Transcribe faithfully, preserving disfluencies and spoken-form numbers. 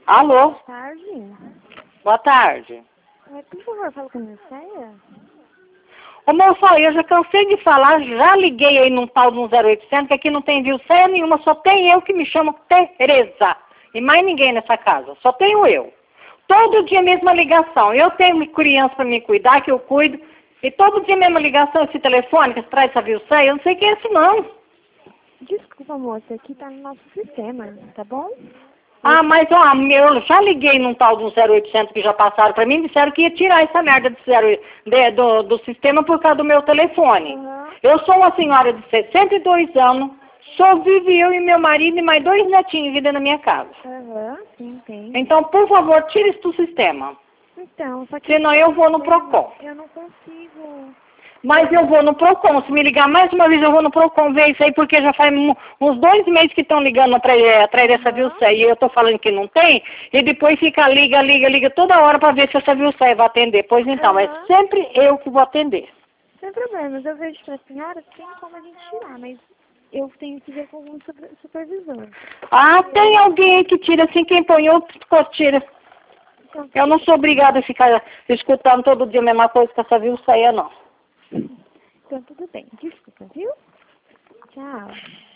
Alô? Boa tarde. Boa tarde. É, por favor, fala com a minha senha. Ô moça, eu já cansei de falar, já liguei aí num tal de um zero oitocentos, que aqui não tem viu senha nenhuma, só tem eu que me chamo Tereza. E mais ninguém nessa casa, só tenho eu. Todo dia a mesma ligação. Eu tenho criança para me cuidar, que eu cuido. E todo dia a mesma ligação, esse telefone que traz essa viu senha, eu não sei quem é esse não. Desculpa, moça, aqui tá no nosso sistema, tá bom? Ah, mas ó, eu já liguei num tal de um zero oitocentos que já passaram pra mim, disseram que ia tirar essa merda do, zero, de, do, do sistema por causa do meu telefone. Uhum. Eu sou uma senhora de sessenta e dois anos, só vive eu e meu marido e mais dois netinhos de vida na minha casa. Aham, sim, tem. Então, por favor, tire isso do sistema. Então, só que... Senão eu vou no Procon. Eu não consigo... Mas eu vou no Procon. Se me ligar mais uma vez, eu vou no Procon ver isso aí, porque já faz uns dois meses que estão ligando atrás, atrás dessa viu-sé. E eu tô falando que não tem, e depois fica liga, liga, liga toda hora para ver se essa viu-sé vai atender. Pois então, é Aham. sempre eu que vou atender. Sem problemas, eu vejo pra senhora, tem como a gente tirar, mas eu tenho que ver com algum super- supervisor. Ah, tem alguém aí que tira assim, quem põe outro tira. Então, Eu não sou obrigada a ficar escutando todo dia a mesma coisa que essa viu-sé, não. então tudo bem. Desculpa, viu? Tchau.